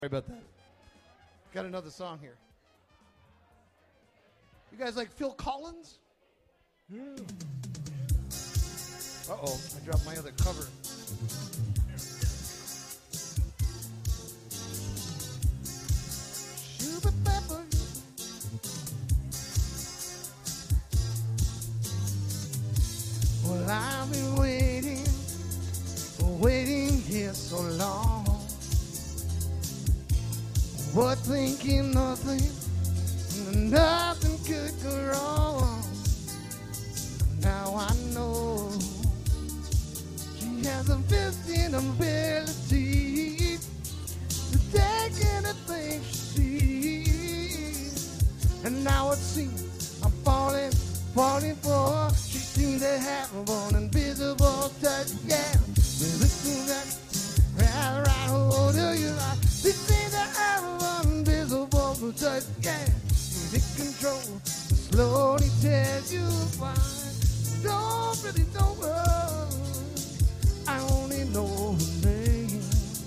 Sorry about that. Got another song here. You guys like Phil Collins? Yeah. Uh-oh, I dropped my other cover. Well, I've been waiting here so long. But thinking nothing could go wrong. Now I know she has a built-in ability to take anything she sees. And now it seems I'm falling for her. She seems to have an invisible touch, yeah. Listen that right hold of you. She seems to have an invisible touch, yeah. Take control and slowly tells you fine. Don't worry, I only know her name.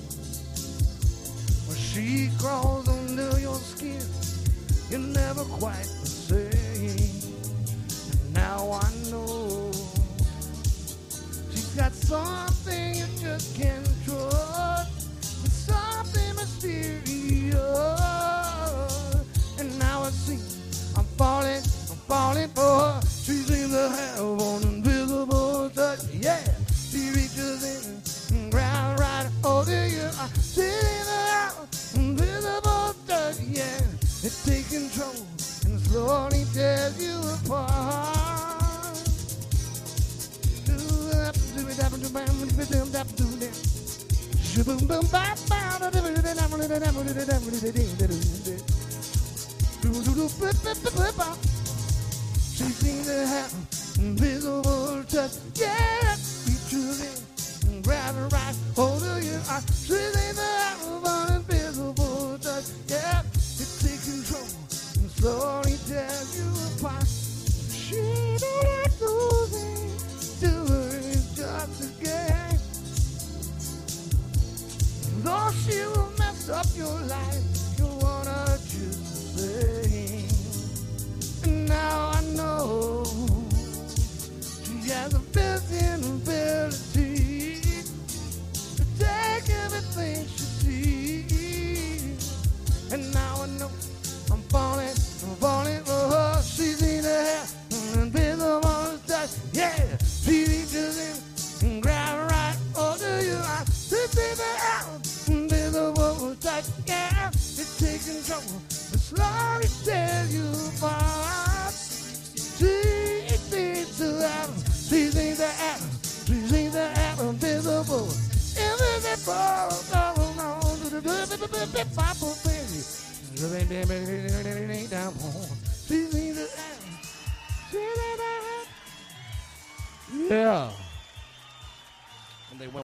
When she crawls under your skin, you're never quite the same. And now I know she's got something you just can't trust. It's something mysterious. And now I see I'm falling for her. She seems to have an invisible touch, yeah. She reaches in and grabs right over you. She seems to have an invisible touch, yeah. It takes control and slowly tears you apart. She seems to have invisible touch, yeah. Reaches in and grabs her right hold of you. She seems to have an invisible touch, yeah. It takes control and slowly tears you apart. She don't like losing to her, it's just a game. Though she will mess up your life, you wanna just say. And now I know she has a built-in ability to take everything she sees. And now I know I'm falling for her. She's in the hair, an invisible touch, yeah. She reaches in and grabs right over you. She's in the hair, invisible touch, yeah. It takes control, the slowly tells you apart. She seems to have invisible, yeah.